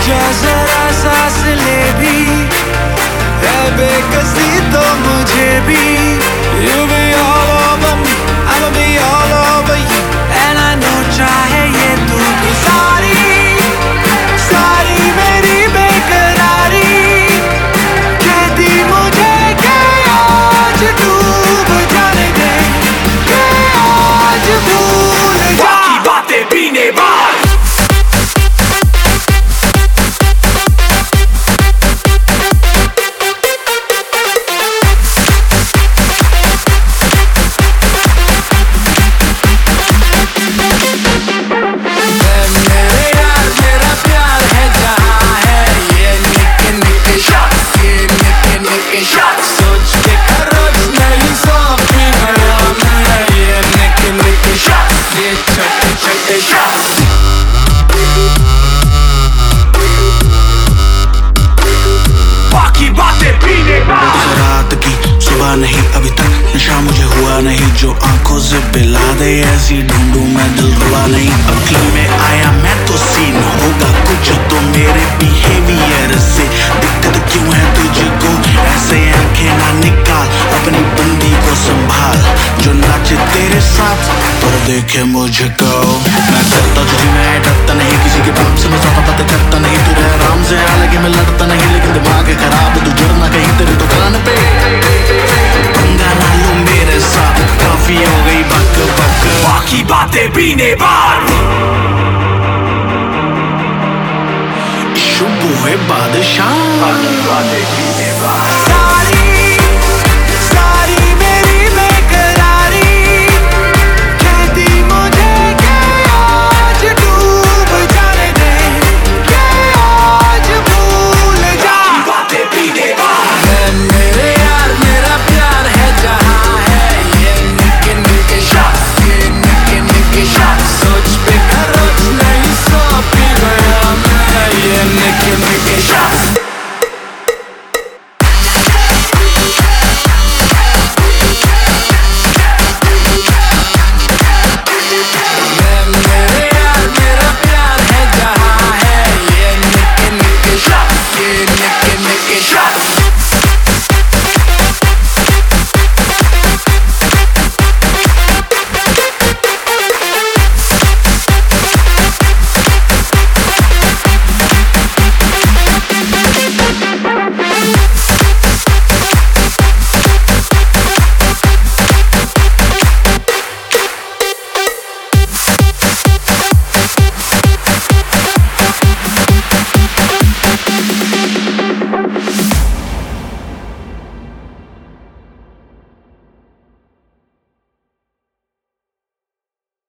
जा जरा सांस ले भी, है बेकसी तो मुझे भी। You be all over me, I'ma be all over you, and I know चाहे ये तू भी सारी सारी मेरी बेकरारी कहती मुझे कि आज डूब जाने दे, कि आज भूल जा। बाकी बातें पीने बाद नहीं अभी तक नशा मुझे हुआ नहीं, जो आंखों से पिला दे ऐसी ढूंढूं मैं दिलरुबा नहीं। अक्ल में आया मैं तो सीन होगा कुछ तो मेरे बिहेवियर से, दिक्कत क्यों है तुझको ऐसे आंखें ना निकाल, अपनी बंदी को संभाल जो नाचे तेरे साथ पर देखे मुझको। मैं करता तुझे मैं डरता नहीं, किसी के बाप से मैं ज्यादा बातें करता नहीं, तू आराम से आ लगे मैं लड़ता नहीं, लेकिन दिमाग है खराब तू जुड़ना कहीं तेरी दुकान पे। मेरे साथ काफी हो गई बक बक, बाकी बातें पीने बाद शुभ हुए बादशाह, बाकी बातें पीने बाद।